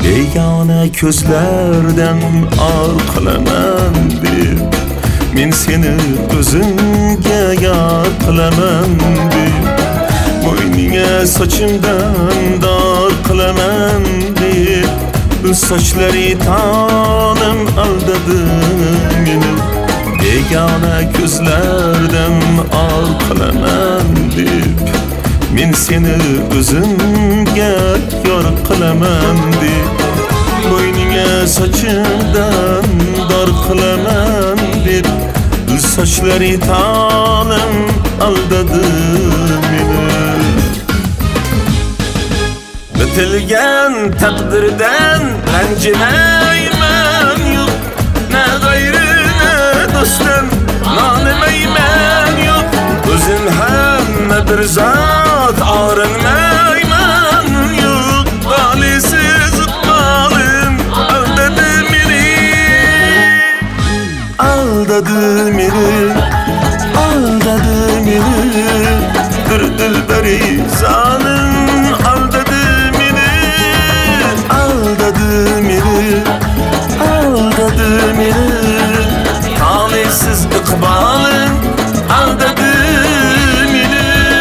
Begona ko'zlardan orqalaman deb men seni o'zimga yor qilaman deb bo'yninga sochimdan dor qilaman deb sochlari tanim aldadi meni. Begona ko'zlardan orqalaman deb men seni o'zimga yor qilaman deb bo'yninga sochimdan dor qilaman deb sochlari tanim aldadi meni. Bitilgan taqdirdan ranjimayman, yo'q na g'ayri na do'stim nolimayman, yo'q o'zim hamma bir zot orinmayman, yo'q talihsiz iqbolim aldadi meni, aldadi meni, aldadi meni, bir dilbari zalim aldadi meni, aldadi meni, aldadi meni, talihsiz iqbolim aldadi meni.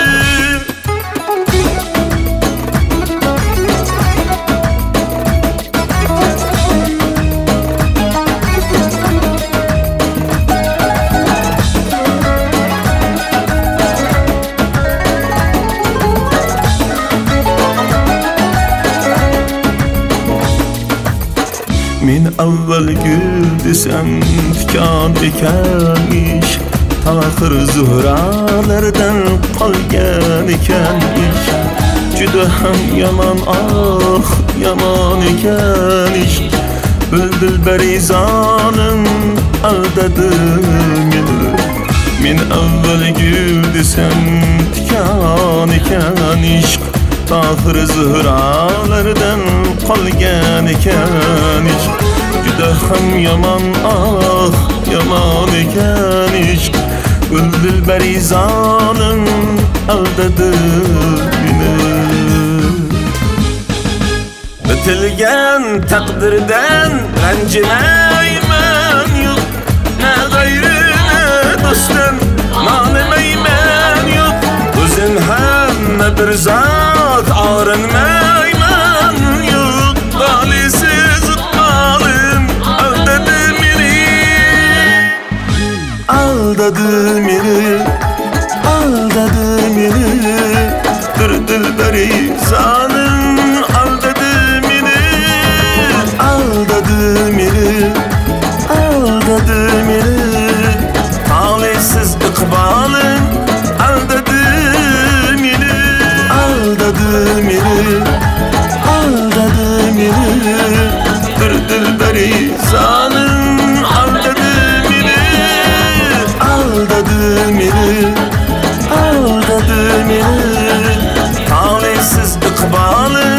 Men avval gul desam tikan ekan ish, taxir zuhralardan qolgan ekan ish. Juda ham yomon, oh yomon ekan ish. Dilbari zolim aldadi meni. Men avval gul desam tikan ekan ish, taxir zuhralardan qolgan ekan ish. Juda ham yomon, ah yomon ekan ish. Dilbari zolim aldadi meni. Bitilgan taqdirdan ranjimayman, yo'q na g'ayri na do'stim nolimayman, yo'q o'zim hamma bir zot orinmayman, yo'q talihsiz iqbolim aldadi meni, aldadi meni, aldadi meni, bir dilbari zalim aldadi meni, aldadi meni, aldadi meni, talihsiz iqbolim aldadi meni, aldadi meni, aldadi meni, bir dilbari zalim aldadi meni, aldadi meni, aldadi meni, talihsiz iqbolim